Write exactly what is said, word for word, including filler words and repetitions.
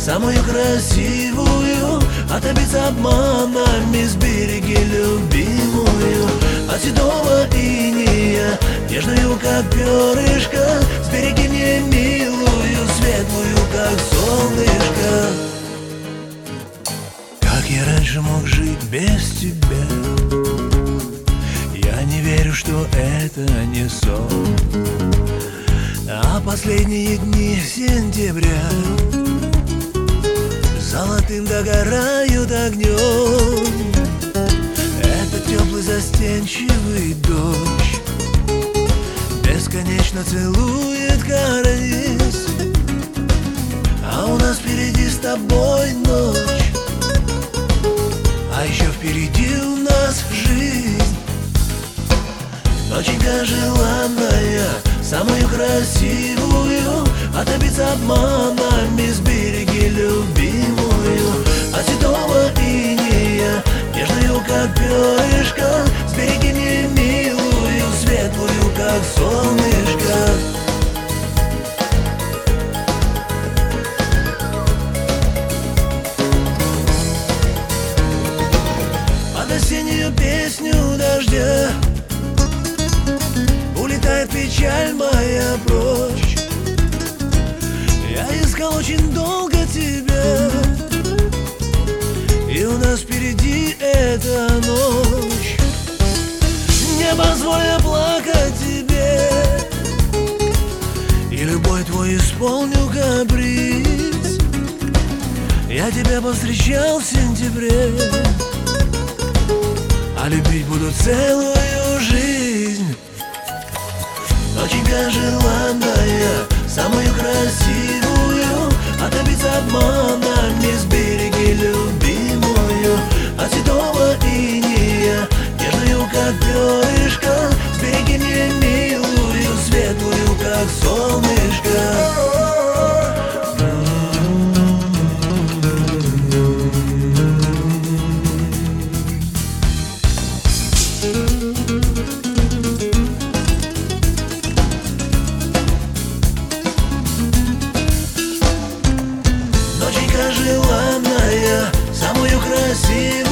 самую красивую, отбиться обманами, сбереги любимую. От седого инея, нежную, как перышко, сбереги мне милую, светлую, как солнышко. Как я раньше мог жить без тебя? Я не верю, что это не сон. А последние дни сентября золотым догорают огнем. Это теплый застенчивый дождь бесконечно целует карниз. А у нас впереди с тобой ночь, а еще впереди у нас жизнь. Доченька желанная, самую красивую, отбиться обманами, сбереги любимую. От седого инея, нежную, как перышко, сбереги мне милую, светлую, как солнышко. Под осеннюю песню дождя улетает печаль моя прочь. Я искал очень долго тебя, и у нас впереди эта ночь. Не позволь плакать тебе, и любой твой исполню каприз. Я тебя повстречал в сентябре, а любить буду целую жизнь. Доченька желанная, самую красивую, отбиться обманами, сбереги любимую. От седого инея, нежную, как перышко, сбереги мне милую, светлую, как солнышко. Желанная, самую красивую,